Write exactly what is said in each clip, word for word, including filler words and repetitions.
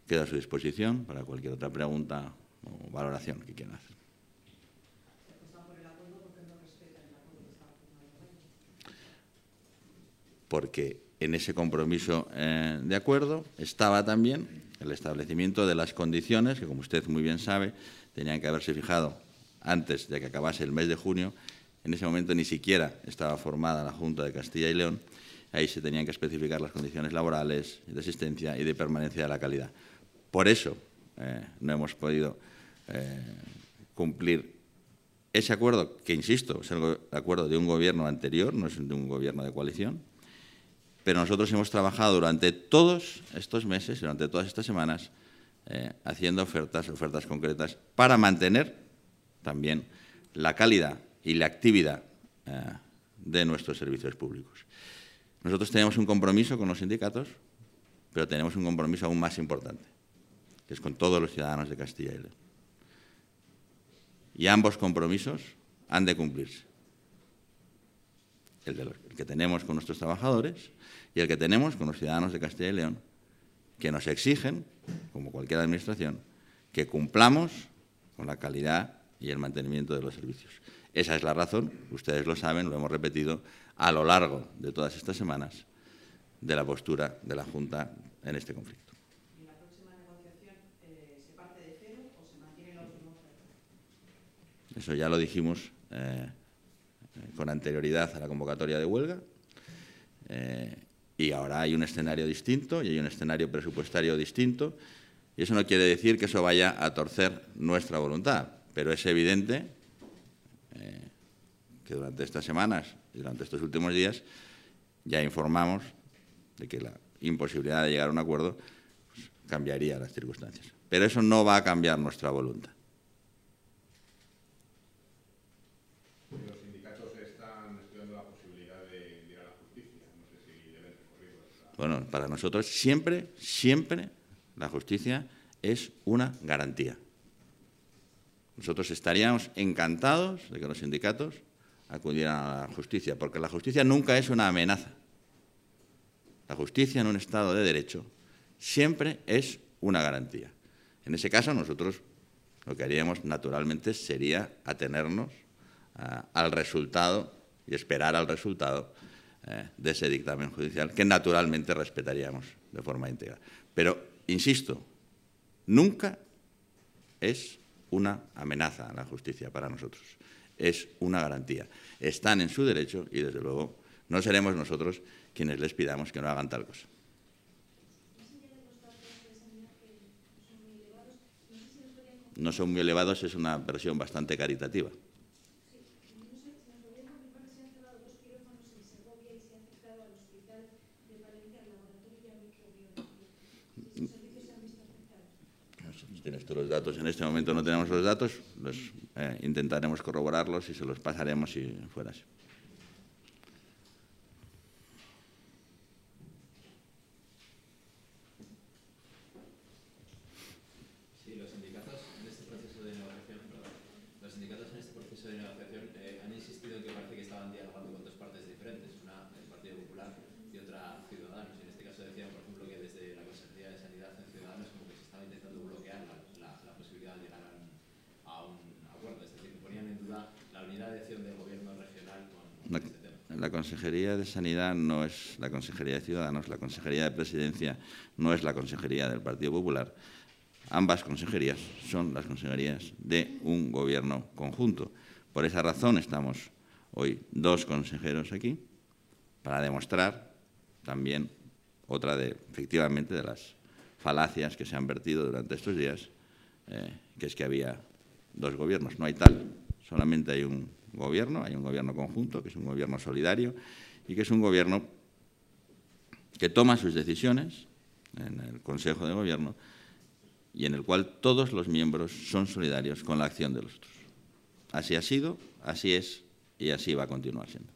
quedo a su disposición para cualquier otra pregunta o valoración que quieran hacer. Porque en ese compromiso eh, de acuerdo estaba también el establecimiento de las condiciones que, como usted muy bien sabe, tenían que haberse fijado antes de que acabase el mes de junio. En ese momento ni siquiera estaba formada la Junta de Castilla y León. Ahí se tenían que especificar las condiciones laborales, de asistencia y de permanencia de la calidad. Por eso eh, no hemos podido eh, cumplir ese acuerdo, que, insisto, es el acuerdo de un gobierno anterior, no es de un gobierno de coalición. Pero nosotros hemos trabajado durante todos estos meses, durante todas estas semanas, eh, haciendo ofertas, ofertas concretas, para mantener también la calidad y la actividad eh, de nuestros servicios públicos. Nosotros tenemos un compromiso con los sindicatos, pero tenemos un compromiso aún más importante, que es con todos los ciudadanos de Castilla y León. Y ambos compromisos han de cumplirse. El, de los, el que tenemos con nuestros trabajadores y el que tenemos con los ciudadanos de Castilla y León, que nos exigen, como cualquier administración, que cumplamos con la calidad y el mantenimiento de los servicios. Esa es la razón, ustedes lo saben, lo hemos repetido a lo largo de todas estas semanas, de la postura de la Junta en este conflicto. ¿Y en la próxima negociación eh, se parte de cero o se mantiene la última oferta? Eso ya lo dijimos eh, con anterioridad a la convocatoria de huelga. Eh, y ahora hay un escenario distinto y hay un escenario presupuestario distinto. Y eso no quiere decir que eso vaya a torcer nuestra voluntad, pero es evidente eh, que durante estas semanas y durante estos últimos días ya informamos de que la imposibilidad de llegar a un acuerdo pues, cambiaría las circunstancias. Pero eso no va a cambiar nuestra voluntad. Los sindicatos están estudiando la posibilidad de ir a la justicia. No sé si deben recurrir a... Bueno, para nosotros siempre, siempre la justicia es una garantía. Nosotros estaríamos encantados de que los sindicatos acudieran a la justicia, porque la justicia nunca es una amenaza. La justicia en un Estado de Derecho siempre es una garantía. En ese caso, nosotros lo que haríamos naturalmente sería atenernos a, al resultado y esperar al resultado eh, de ese dictamen judicial, que naturalmente respetaríamos de forma íntegra. Pero, insisto, nunca es una amenaza a la justicia para nosotros. Es una garantía. Están en su derecho y, desde luego, no seremos nosotros quienes les pidamos que no hagan tal cosa. No son muy elevados, es una versión bastante caritativa. Tienes tú los datos. En este momento no tenemos los datos, los eh, intentaremos corroborarlos y se los pasaremos si fuera así. Sí, los sindicatos en este proceso de negociación, perdón, los sindicatos en este proceso de negociación eh, han insistido en que parece que estaban dialogando con dos partes diferentes, una el Partido Popular y otra Ciudadanos. Y en este caso decían, por ejemplo, que desde la Consejería de Sanidad en Ciudadanos como que se estaba intentando bloquear la, la, la posibilidad de llegar a un, a un acuerdo, es decir, que ponían en duda la unidad de acción del gobierno regional con, con La, este tema. la Consejería de Sanidad no es la Consejería de Ciudadanos, la Consejería de Presidencia no es la Consejería del Partido Popular. Ambas consejerías son las consejerías de un gobierno conjunto. Por esa razón estamos hoy dos consejeros aquí, para demostrar también otra de, efectivamente, de las falacias que se han vertido durante estos días, eh, que es que había dos gobiernos. No hay tal, solamente hay un gobierno, hay un gobierno conjunto, que es un gobierno solidario y que es un gobierno que toma sus decisiones en el Consejo de Gobierno y en el cual todos los miembros son solidarios con la acción de los otros. Así ha sido, así es y así va a continuar siendo.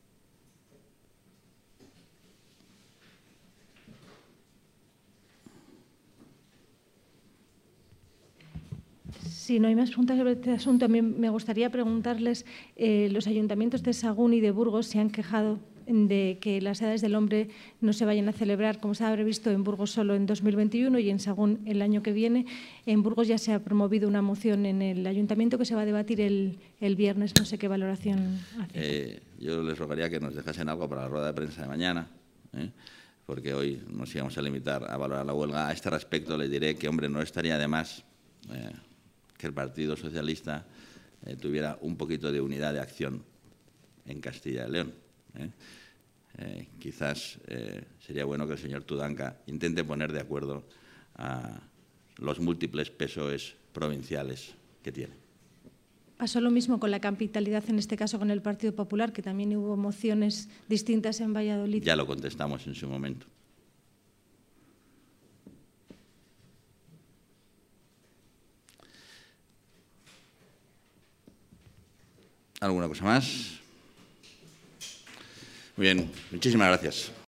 Si no hay más preguntas sobre este asunto, también me gustaría preguntarles, eh, los ayuntamientos de Sahagún y de Burgos se han quejado de que las edades del hombre no se vayan a celebrar, como se ha previsto, en Burgos solo en dos mil veintiuno y en Sagún el año que viene. En Burgos ya se ha promovido una moción en el Ayuntamiento que se va a debatir el, el viernes. No sé qué valoración hace. Eh, yo les rogaría que nos dejasen algo para la rueda de prensa de mañana, ¿eh? porque hoy nos íbamos a limitar a valorar la huelga. A este respecto les diré que, hombre, no estaría de más eh, que el Partido Socialista eh, tuviera un poquito de unidad de acción en Castilla y León. ¿eh? Eh, quizás eh, sería bueno que el señor Tudanca intente poner de acuerdo a los múltiples P S O Es provinciales que tiene. Pasó lo mismo con la capitalidad, en este caso con el Partido Popular, que también hubo mociones distintas en Valladolid. Ya lo contestamos en su momento. ¿Alguna cosa más? Muy bien, muchísimas gracias.